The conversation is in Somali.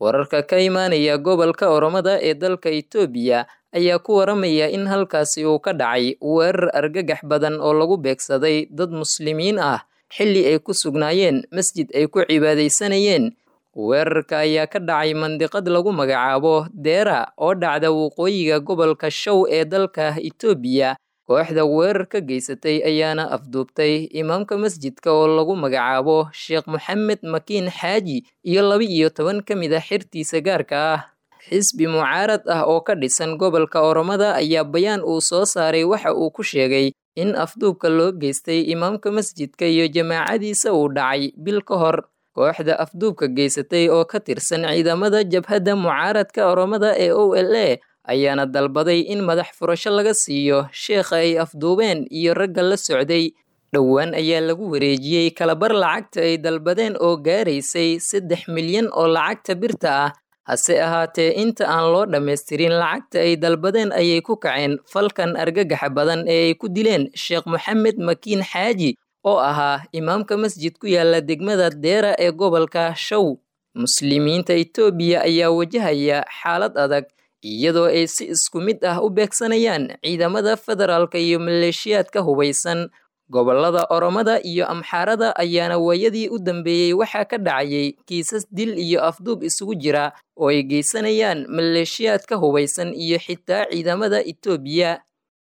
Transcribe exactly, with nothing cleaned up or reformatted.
wararka ka imaanaya gobolka Oromada ee dalka Itoobiya ayaa ku waramaya in halkaasi uu ka dhacay weerar argagax badan oo lagu beegsaday dad muslimiin ah xilli ay ku sugnaayeen masjid ay ku cibaadeysanayeen. Weerarka ayaa ka dhacay mandiqad lagu magacaabo Deera oo dhacda waqooyiga gobolka Show ee dalka Itoobiya. Kooxda weerarka geysatay ayaana afduubtay imaamka masjidka oo lagu magacaabo Sheekh Mohammed Makiin Xaaji iyo laba iyo toban ka mid ah xirtiisa gaarka ah. Xisbi mucaarad ah oo ka dhisan gobolka Oromada ayaa bayaan uu soo saaray waxa uu ku sheegay in afduubka loo geystay imaamka masjidka iyo jamaacadiisa uu dhacay bil ka hor. Kooxda afduubka geysatay oo ka tirsan ciidamada jabhadda mucaaradka Oromada ee O L A ayaana dalbaday in madax furasho laga siiyo sheekha ay afduubeen iyo ragga la socday. Dhowaan ayaa lagu wareejiyey kalabar lacagta ay dalbadeen oo gaaraysay saddex milyan oo lacagta birta ah. Hase ahaatee inta aan loo dhammaystirin lacagta ay dalbadeen ayay ku kaceen falkan argagaxa badan ee ay ku dileen Sheekh Mohammed Makiin Xaaji oo ahaa imaamka masjid ku yaala degmada Deera ee gobolka Show. Muslimiinta Itoobiya ayaa wajahaya xaalad adag iyadoo ay si isku mid ah u beegsanayaan ciidamada federaalka iyo maleeshiyaadka hubeysan. Gobolada Oromada iyo Amxaarada ayaana waayadii u dambeeyay waxaa ka dhacayay kiisas dil iyo afduub isugu jira oo ay geysanayaan maleeshiyaadka hubeysan iyo xitaa ciidamada Itoobiya.